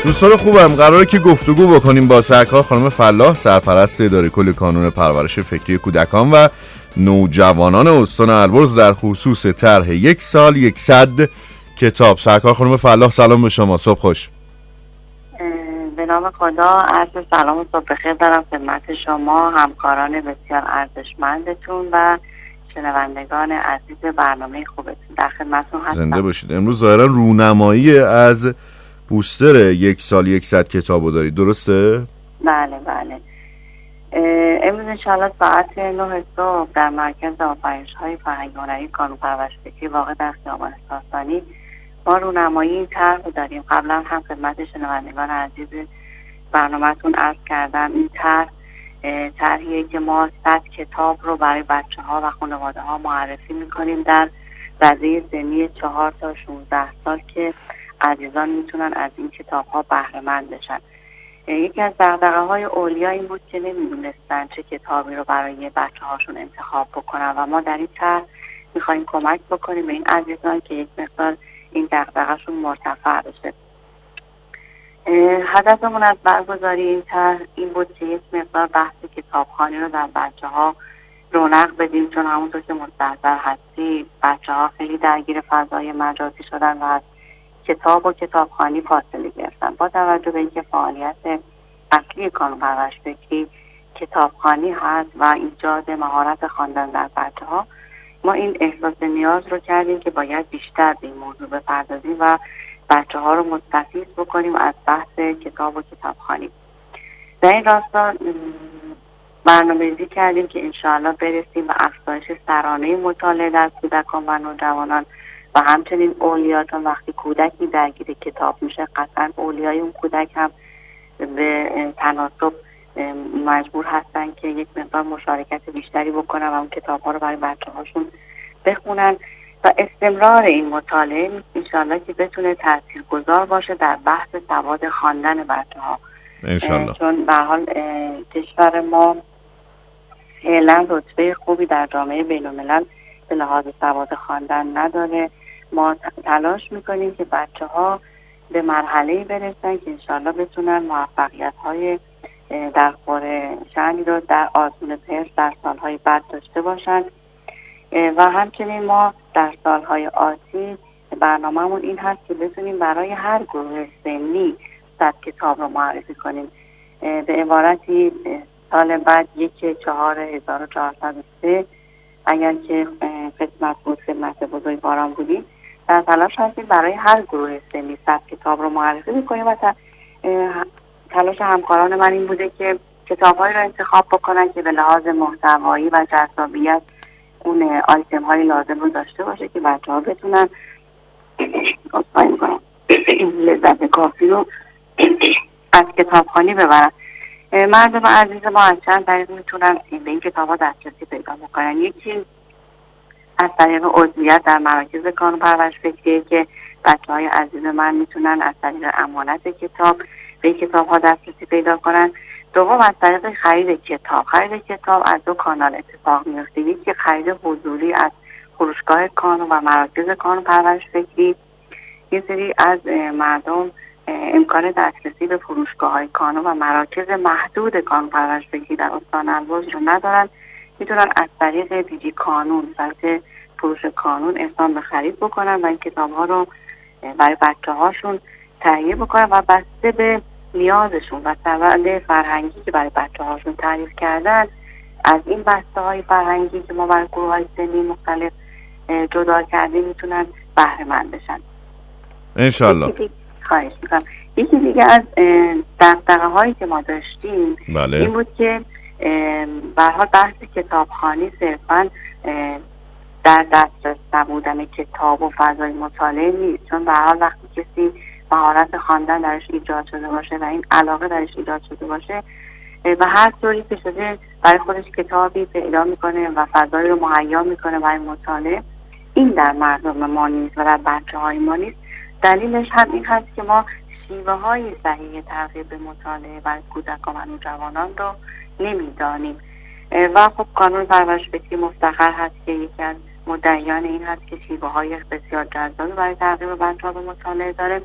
دوستان خوبم، قراره که گفتگو بکنیم با سرکار خانم فلاح، سرپرست اداره کل کانون پرورش فکری کودکان و نوجوانان استان البرز در خصوص طرح 1 سال 100 کتاب. سرکار خانم فلاح، سلام به شما، صبح خوش. به نام خدا، عرض سلام و صبح بخیر دارم خدمت شما، همکاران بسیار ارزشمندتون و شنوندگان عزیز برنامه خوبتون. در خدمتتون هستم. زنده باشید. امروز ظاهرا رونمایی از بوستر 1 سال 100 کتابو دارید، درسته؟ بله بله. امروز انشاءالله ساعت 9 صبح در مرکز آفرینش‌های فرهنگی هنری کانون پرورش فکری واقع در خیابان ساسانی ما رونمایی این طرح رو داریم. قبلا هم خدمت شنوندگان عزیز برنامه‌تون عرض کردم. این طرحیه که ما 100 کتاب رو برای بچه‌ها و خانواده‌ها معرفی می‌کنیم در رده سنی 4 تا 16 سال که عزیزان میتونن از این کتاب‌ها بهره مند بشن. یکی از دغدغه‌های اولیا این بود که نمی‌دونستن چه کتابی رو برای بچه‌هاشون انتخاب بکنن و ما در این طرح می‌خوایم کمک بکنیم به این عزیزان که یک مقدار این دغدغه‌شون مرتفع بشه. هدفمون از برگزاری این طرح این بود که یک مقدار بحث کتابخوانی رو در بچه‌ها رونق بدیم، چون همونطور که مستحضر هستی بچه‌ها خیلی درگیر فضای مجازی شدن و از کتاب و کتابخوانی فاصله گرفتن. با توجه به اینکه فعالیت اصلی کانون پرورش فکری کتابخوانی هست و ایجاد مهارت خواندن در بچه‌ها، ما این احساس نیاز رو کردیم که باید بیشتر به این موضوع بپردازیم و بچه‌ها رو مستفیض بکنیم از بحث کتاب و کتابخوانی. در این راستا برنامه‌ریزی کردیم که انشاءالله برسیم به افزایش سرانه مطالعه در کودکان و نوجوانان و همچنین اولیا، چون وقتی کودکی درگیر کتاب میشه قطعا اولیای اون کودک هم به تناسب مجبور هستن که یک مقدار مشارکت بیشتری بکنن و اون کتاب ها رو برای بچه هاشون بخونن و استمرار این مطالعه انشالله که بتونه تاثیرگذار باشه در بحث سواد خواندن بچه ها. انشالله. چون به حال کشور ما فعلا رتبه خوبی در جامعه بین الملل به لحاظ سواد خواندن نداره. ما تلاش میکنیم که بچه ها به مرحله‌ای برسن که انشالله بتونن موفقیت‌های در خوره شأنی رو در آزمون پرس در سالهای بعد داشته باشن و همچنین ما در سالهای آتی برنامه‌مون این هست که بتونیم برای هر گروه سنی 100 کتاب رو معرفی کنیم. به عبارتی سال بعد 1/4/1403 اگر که خدمت بود، خدمت بزرگواران بودیم، در تلاش هستیم برای هر گروه سنی 100 کتاب رو معرفی میکنیم و تلاش همکاران من این بوده که کتاب‌هایی رو انتخاب بکنن که به لحاظ محتوایی و جذابیت اون آیتم های لازم رو داشته باشه که بچه‌ها بتونن لذت کافی رو از کتابخوانی ببرن. مردم عزیز ما از چند طریق میتونن به این کتاب‌ها دسترسی پیدا بکنن. یکی از طریق عضویت در مراکز کانون پرورش فکری که بچه‌های عزیز من میتونن از طریق امانت کتاب به این کتاب‌ها دسترسی پیدا کنن. دوم از طریق خرید کتاب. خرید کتاب از 2 کانال اتفاق میفته. یکی خرید حضوری از فروشگاه کانون و مراکز کانون پرورش فکری. یه سری از مردم امکان دسترسی به فروشگاه‌های کانون و مراکز محدود کانون پرورش فکری در استان البرز رو ندارن، میتونن از طریق دیجی کانون، سایت فروش کانون اقدام به خرید بکنن و این کتاب‌ها رو برای بچه‌هاشون تهیه بکنن و بسته به نیازشون و سواد فرهنگی که برای بچه‌هاشون تعریف کردن از این بسته‌های فرهنگی که ما برای گروه‌های سنی مختلف جدا کردیم میتونن بهره مند بشن. انشالله. خواهش میکنم. یکی دیگه از دغدغه‌هایی که ما داشتیم بله. این بود که به هر حال بحث کتابخوانی صرفاً در دسترس نبودن کتاب و فضای مطالعه نیست، چون به هر حال وقتی کسی مهارت خواندن درش ایجاد شده باشه و این علاقه درش ایجاد شده باشه و هر طوری که شده برای خودش کتابی پیدا میکنه و فضایی رو مهیا میکنه برای مطالعه. این در مردم ما نیست و در بچه‌های ما نیست. دلیلش هم این هست که ما شیوه های صحیح ترغیب به مطالعه برای کودکان و نوجوانان رو نمیدانیم و خب کانون پرورش فکری مفتخر هست که یکی از مدعیان این هست که شیوه های بسیار جذابی برای ترغیب بچه‌ها به مطالعه داره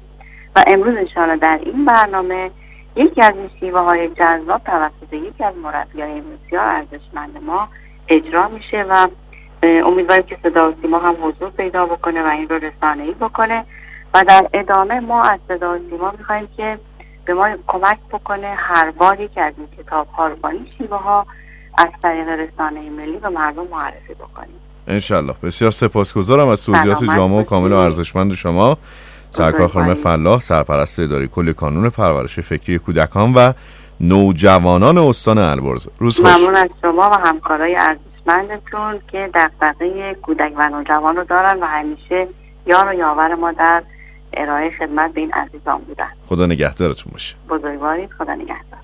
و امروز انشاءالله در این برنامه یکی از این شیوه های جذاب توسط یکی از مربیای بسیار ارزشمند ما اجرا میشه و امیدواریم که صدا و سیما هم حضور پیدا بکنه و این رو رسانه‌ای بکنه و در ادامه ما از صدا و سیما میخوایم که به ما کمک بکنه هر بار یکی از این کتاب‌ها رو با این شیوه ها از طریق رسانه ملی به مردم معرفی بکنیم انشالله. بسیار سپاسگزارم از توضیحات جامع و کامل و ارزشمند شما. سرکار خانم فلاح، سرپرست اداره کل کانون پرورش فکری کودکان و نوجوانان استان البرز. روز خوش. ممنون از شما و همکارای ارزشمندتون که دغدغه کودک و نوجوان رو دارن و همیشه یار و یاور ما در ارائه خدمت به این عزیزان بودن. خدا نگهدارتون باشه. بزرگوارید. خدا نگهدار.